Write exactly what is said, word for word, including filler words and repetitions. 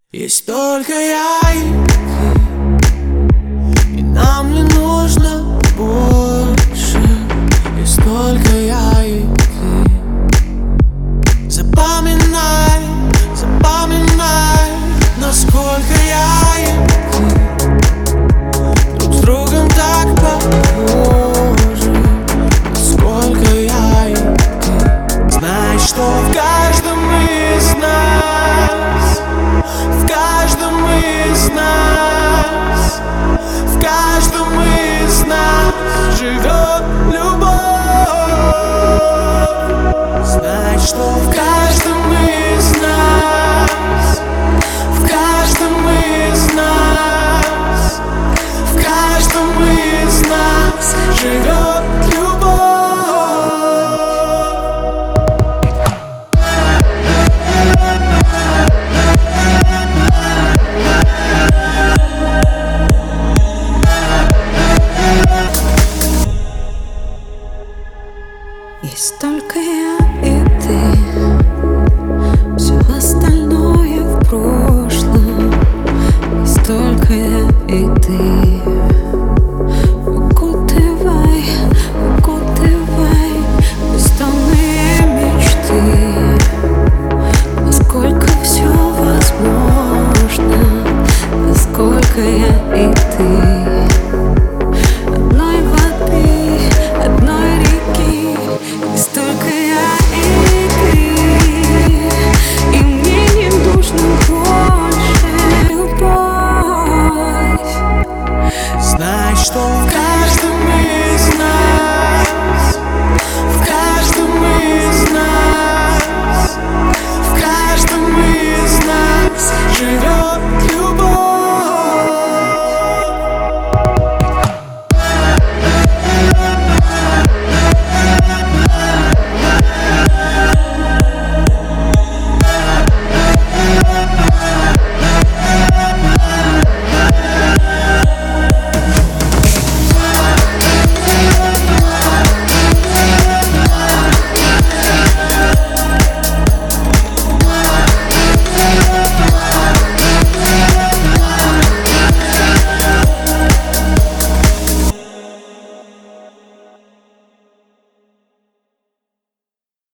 Есть только я и ты, и нам не нужно больше. Есть только я и ты. Запоминай, запоминай, насколько я и ты друг с другом так похожи. Насколько я и ты. Знай, что в каждом из нас, в каждом из нас, в каждом из нас живет любовь. Знай, что в каждом из нас, в каждом из нас, в каждом из нас живет любовь. Есть только я и ты, все остальное в прошлом. Есть только я и ты. Укутывай, укутывай бессонные мечты. Насколько все возможно, насколько я и ты.